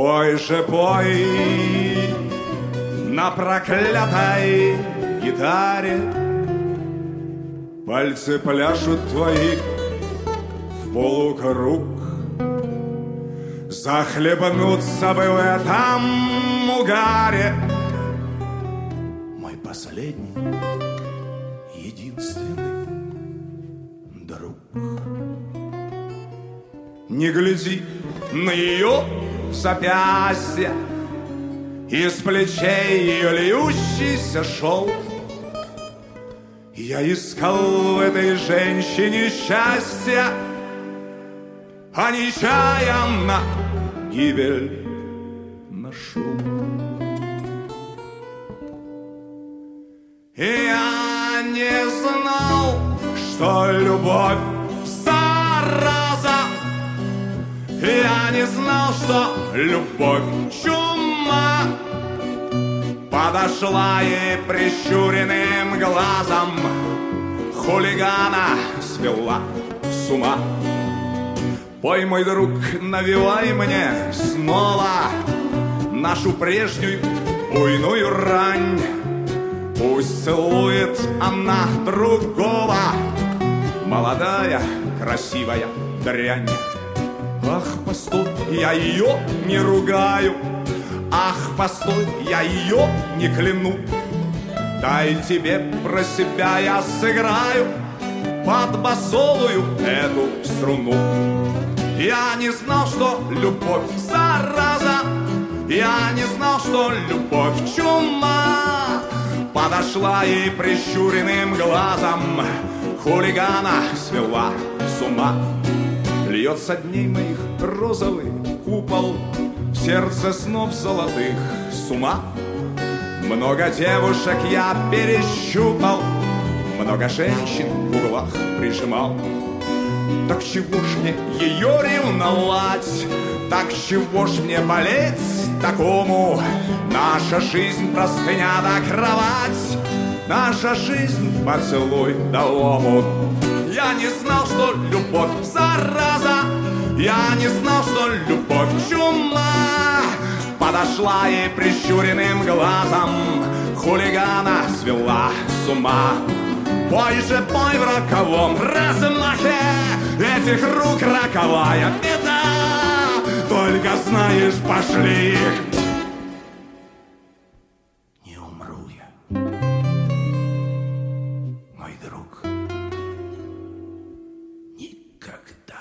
Пой же, пой на проклятой гитаре. Пальцы пляшут твои в полукруг. Захлебнуться бы в этом угаре. Мой последний, единственный друг. Не гляди на ее запястье, из плечей ее льющийся шелк. Я искал в этой женщине счастья, а нечаянно гибель нашел. Я не знал, что любовь зараза. Я не знал, что любовь чума. Подошла и прищуренным глазом хулигана свела с ума. Пой, мой друг, навевай мне снова нашу прежнюю буйную рань. Пусть целует она другого, молодая, красивая дрянь. Ах, постой, я ее не ругаю. Ах, постой, я ее не кляну. Дай тебе про себя я сыграю под басовую эту струну. Я не знал, что любовь зараза. Я не знал, что любовь чума. Подошла и прищуренным глазом хулигана свела с ума. Льется дней моих розовый купол в сердце снов золотых с ума. Много девушек я перещупал, много женщин в углах прижимал. Так чего ж мне ее ревновать? Так чего ж мне болеть такому? Наша жизнь простыня да кровать, наша жизнь поцелуй да омут. Я не знал, что любовь зараза. Я не знал, что любовь чума. Подошла и прищуренным глазом хулигана свела с ума. Пой же, пой в роковом размахе этих рук роковая беда. Только знаешь, пошли их. Не умру я, мой друг, никогда.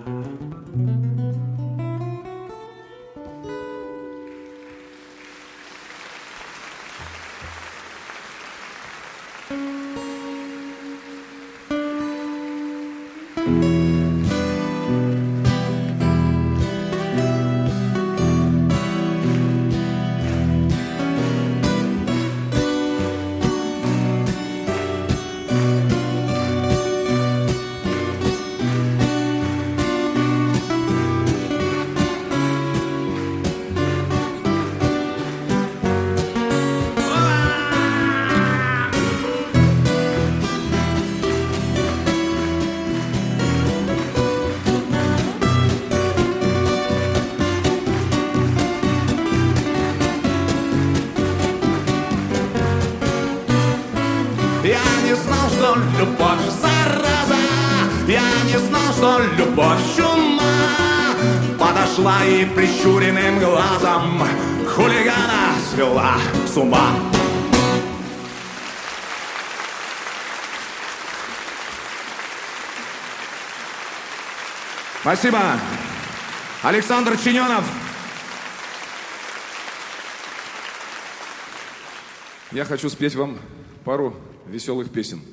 Любовь зараза. Я не знал, что любовь чума. Подошла и прищуренным глазом хулигана свела с ума. Спасибо. Александр Чиненов. Я хочу спеть вам пару веселых песен.